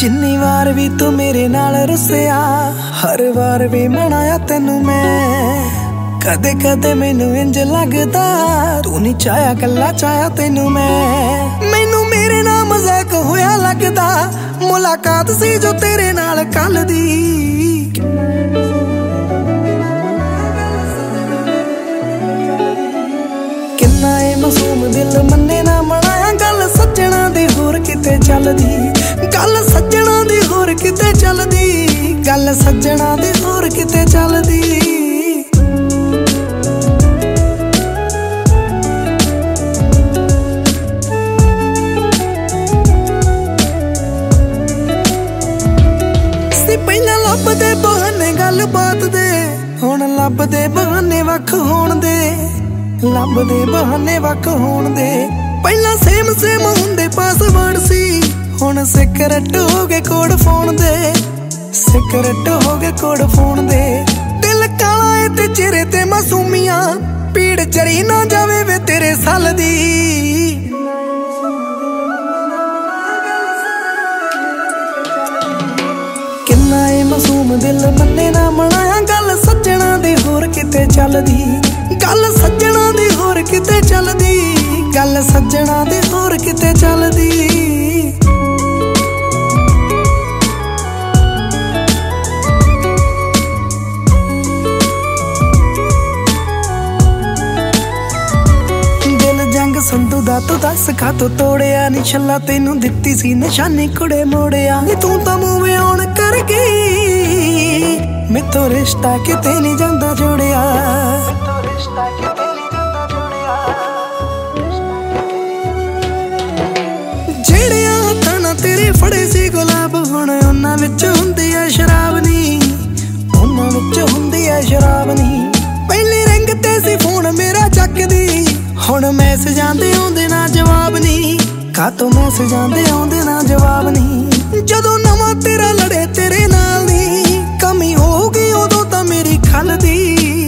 जिन्नी वार भी तू मेरे नाल रुसिया, हर वार भी मनाया तेनू मैं। कदे कदे मैनू इंज लगदा तू नहीं चाया, कल्ला चाया तेनू मैं। मैनू मेरे नाल मजाक होया लगदा, मुलाकात सी जो तेरे नाल कल दी। किन्ना ए मासूम दिल मन्ने ना मनाया, गल सज्जणा दी होर किते चलदी। गल सज्जणा दी होर किते चलदी, गल सज्जणा दी होर किते चलदी। पहला लभदे बहाने गल बात दे, हुण लभदे बहाने वख होण दे। लभदे बहाने वख होण दे, पहला सेम सेम हुंदे पासवर्ड सी, हुण सिकरट हो गए कोड फोन दे। सिकरट हो गए कोड फोन दे। दिल काला है ते चेहरे ते मासूमियां, पीड़ चरी ना जावे वे तेरे साल दी। किन्ना ए मासूम दिल मन्ने ना मनाया, गल सज्जणा दी होर किते चलदी। गल सज्जणा दी होर किते चलदी, गल सज्जणा दी होर किते चलदी। संधू दा तू दस खा तू तोड़िया नी, छल्ला तेनू दित्ती सी निशानी कुड़े मोड़िया नी। तू तां मूव ऑन कर गई, मैथों रिश्ता किते नहीं जांदा जोड़िया। जेड़िया हत्थां नाल तेरे फड़े सी गुलाब, हुण उन्हां विच हुंदी ऐ शराब नी। उन्हां विच हुंदी ऐ शराब नी। पहले रिंग ते सी फोन मेरा चकदी, हुण मैसेजां दे आउंदे ना जवाब नी। कातों मैसेजां दे आउंदे ना जवाब नी। जदों नवां तेरा लड़े तेरे नाल नी, कमी हो गई उदों तां मेरी खल दी।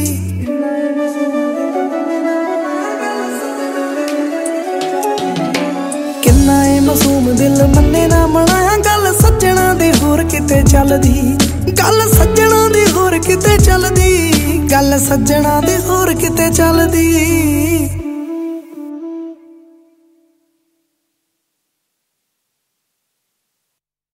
किन्ना ए मासूम दिल मन्ने ना मनाया, गल सज्जणा दी होर किते चलदी। गल सज्जणा दी होर किते चलदी, गल सज्जणा दी होर किते चलदी।